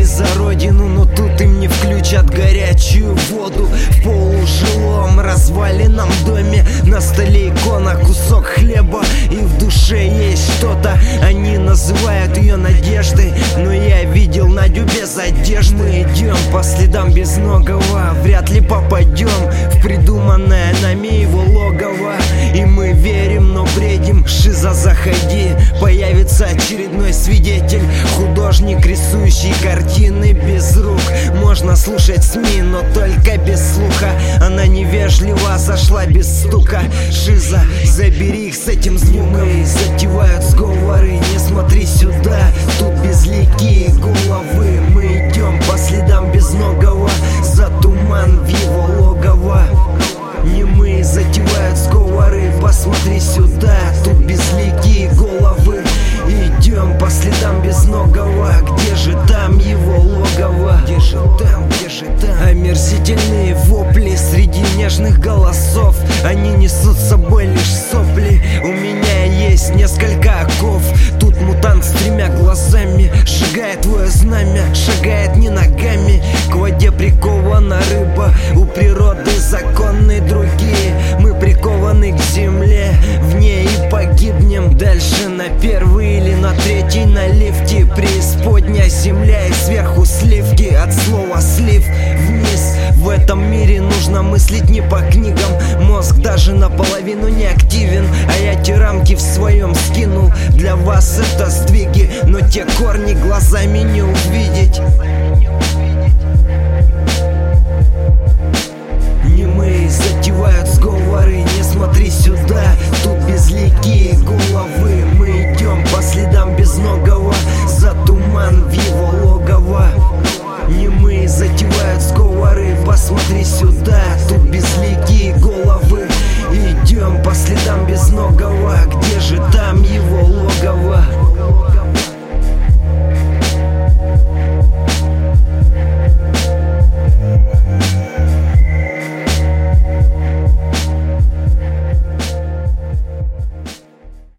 били за родину, но тут им не включат горячую воду. В полужилом разваленном доме на столе икона, кусок хлеба, и в душе есть что-то. Они называют ее надеждой, но я видел Надю без одежды. Мы идем по следам безногого, вряд ли попадем в придуманное нами его логово. И мы верим, но бредим. Шиза, заходи, появится очередной свидетель, художник, рисующий картины без рук. Можно слушать СМИ, но только без слуха. Она невежливо зашла без стука. Шиза, забери их с этим звуком. И затевают сговоры, не смотри сюда, тут безликие головы. Мы идем по следам безногого, за туман в его логово. Не мы затевают сговоры, посмотри сюда, тут безликие головы. Идем по следам безногого, где же там его логово? Где же там, где же там? Омерзительные вопли среди нежных голосов, они несут с собой лишь сопли. У меня есть несколько оков, тут мутант с 3 глазами, сжигает твое знамя, шагает не ногами. К воде прикована рыба, у природы законы другие. Мы прикованы к земле, в ней и погибнем. Дальше на 1-й или на 3-й на лифте. Преисподняя земля и сверху сливки, от слова слив вниз. В этом мире нужно мыслить не по книгам, мозг даже наполовину не активен. А я те рамки в своем скинул, для вас это сдвиги, но те корни глазами не увидеть.